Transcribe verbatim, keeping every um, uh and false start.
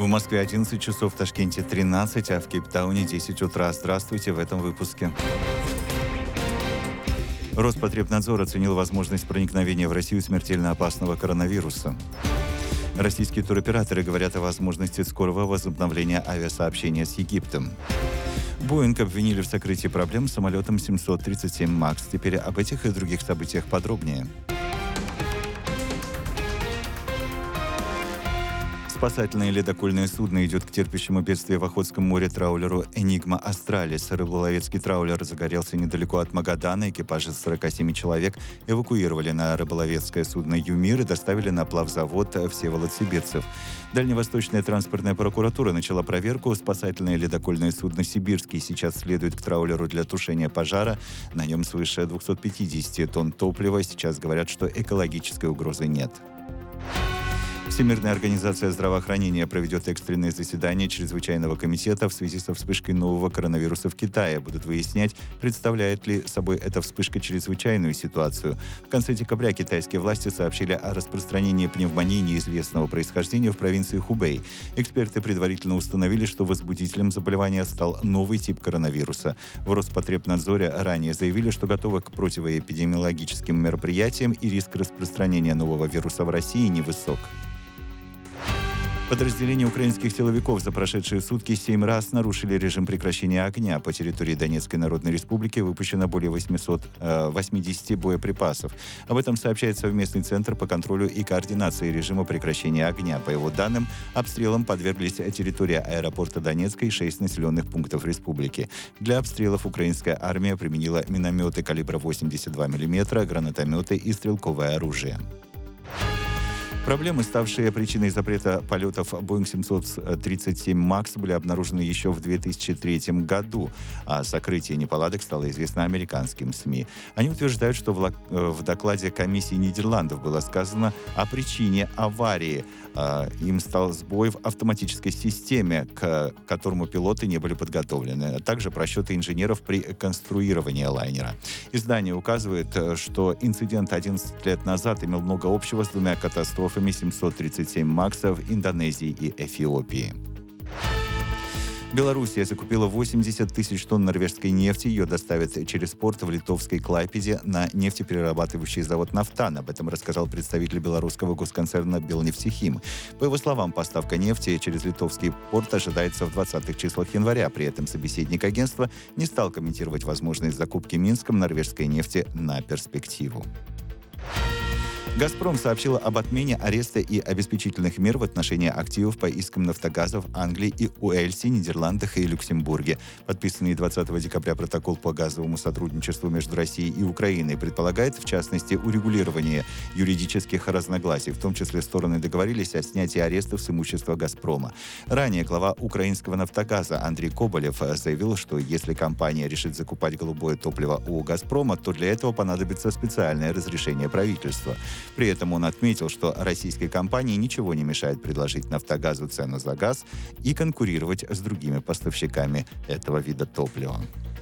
В Москве одиннадцать часов, в Ташкенте тринадцать, а в Кейптауне десять утра. Здравствуйте в этом выпуске. Роспотребнадзор оценил возможность проникновения в Россию смертельно опасного коронавируса. Российские туроператоры говорят о возможности скорого возобновления авиасообщения с Египтом. Боинг обвинили в сокрытии проблем с самолетом семьсот тридцать семь макс. Теперь об этих и других событиях подробнее. Спасательное ледокольное судно идет к терпящему бедствие в Охотском море траулеру «Энигма Астралис». Рыболовецкий траулер загорелся недалеко от Магадана. Экипаж из сорока семи человек эвакуировали на рыболовецкое судно «Юмир» и доставили на плавзавод Всеволод-Сибирцев. Дальневосточная транспортная прокуратура начала проверку. Спасательное ледокольное судно «Сибирский» сейчас следует к траулеру для тушения пожара. На нем свыше двухсот пятидесяти тонн топлива. Сейчас говорят, что экологической угрозы нет. Всемирная организация здравоохранения проведет экстренное заседание чрезвычайного комитета в связи со вспышкой нового коронавируса в Китае. Будут выяснять, представляет ли собой эта вспышка чрезвычайную ситуацию. В конце декабря китайские власти сообщили о распространении пневмонии неизвестного происхождения в провинции Хубэй. Эксперты предварительно установили, что возбудителем заболевания стал новый тип коронавируса. В Роспотребнадзоре ранее заявили, что готовы к противоэпидемиологическим мероприятиям и риск распространения нового вируса в России невысок. Подразделения украинских силовиков за прошедшие сутки семь раз нарушили режим прекращения огня. По территории Донецкой Народной Республики выпущено более восьмисот восьмидесяти боеприпасов. Об этом сообщает Совместный центр по контролю и координации режима прекращения огня. По его данным, обстрелам подверглись территория аэропорта Донецка и шесть населенных пунктов республики. Для обстрелов украинская армия применила минометы калибра восемьдесят два миллиметра, гранатометы и стрелковое оружие. Проблемы, ставшие причиной запрета полетов Боинг семьсот тридцать семь макс, были обнаружены еще в две тысячи третьем году. О сокрытии неполадок стало известно американским СМИ. Они утверждают, что в докладе комиссии Нидерландов было сказано о причине аварии. Им стал сбой в автоматической системе, к которому пилоты не были подготовлены, а также просчеты инженеров при конструировании лайнера. Издание указывает, что инцидент одиннадцать лет назад имел много общего с двумя катастрофами семьсот тридцать семь макс в Индонезии и Эфиопии. Белоруссия закупила восемьдесят тысяч тонн норвежской нефти. Ее доставят через порт в литовской Клайпеде на нефтеперерабатывающий завод «Нафтан». Об этом рассказал представитель белорусского госконцерна «Белнефтехим». По его словам, поставка нефти через литовский порт ожидается в двадцатых числах января. При этом собеседник агентства не стал комментировать возможность закупки Минском норвежской нефти на перспективу. «Газпром» сообщила об отмене ареста и обеспечительных мер в отношении активов по искам «Нафтогаза» в Англии и Уэльсе, Нидерландах и Люксембурге. Подписанный двадцатого декабря протокол по газовому сотрудничеству между Россией и Украиной предполагает, в частности, урегулирование юридических разногласий. В том числе стороны договорились о снятии арестов с имущества «Газпрома». Ранее глава украинского «Нафтогаза» Андрей Коболев заявил, что если компания решит закупать голубое топливо у «Газпрома», то для этого понадобится специальное разрешение правительства. При этом он отметил, что российской компании ничего не мешает предложить «Нафтогазу» цену за газ и конкурировать с другими поставщиками этого вида топлива.